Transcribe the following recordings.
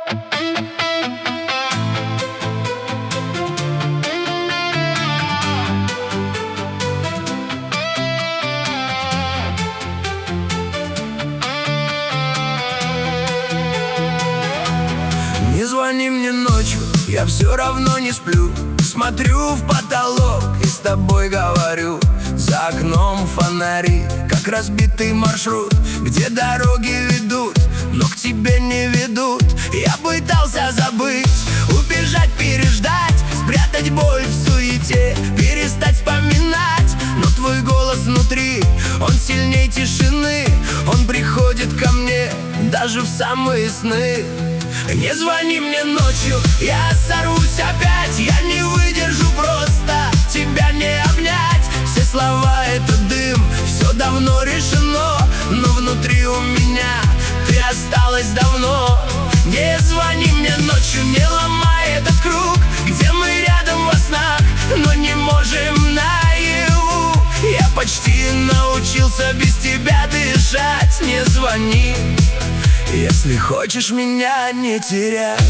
Не звони мне ночью, я все равно не сплю. Смотрю в потолок и с тобой говорю. За окном фонари, как разбитый маршрут, где дороги ведут, но к тебе не ведут. Я пытался забыть, убежать, переждать, спрятать боль в суете, перестать вспоминать. Но твой голос внутри, он сильней тишины. Он приходит ко мне даже в самые сны. Не звони мне ночью, я сорвусь опять. Я не выдержу просто тебя не обнять. Все слова — это дым, все давно решено, но внутри у меня ты осталась давно. Не звони мне ночью, не ломай этот круг, где мы рядом во снах, но не можем наяву. Я почти научился без тебя дышать. Не звони, если хочешь меня не терять.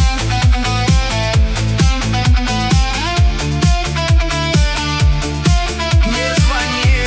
Не звони.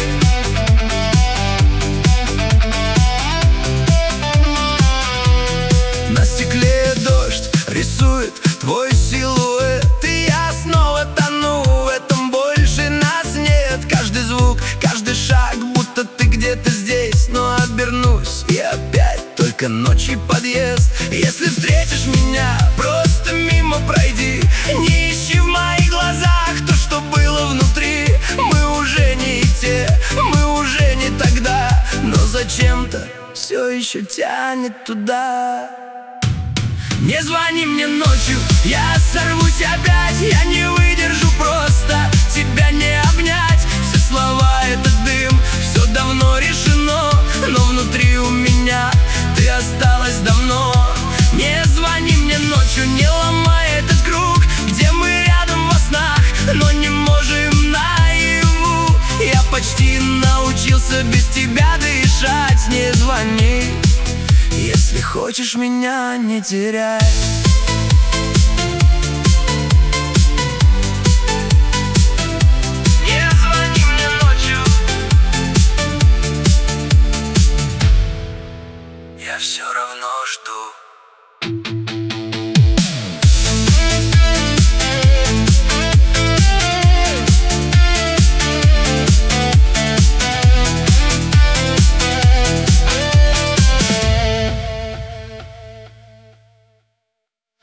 На стекле дождь рисует твой силуэт, и я снова тону в этом, больше нас нет. Каждый звук, каждый шаг, будто ты где-то здесь. Но обернусь и опять только ночью подъезд. Если встретишь меня, просто мимо пройди. Не ищи в моих глазах то, что было внутри. Мы уже не те, мы уже не тогда, но зачем-то все еще тянет туда. Не звони мне ночью, я сорвусь опять. Я не выдержу просто тебя не обнять. Все слова — это дым, все давно решено, но внутри у меня ты осталась давно. Не звони мне ночью, не ломай этот круг, где мы рядом во снах, но не можем наяву. Я почти научился без тебя дышать. Не звони, если хочешь меня не терять. Не звони мне ночью, я все равно жду.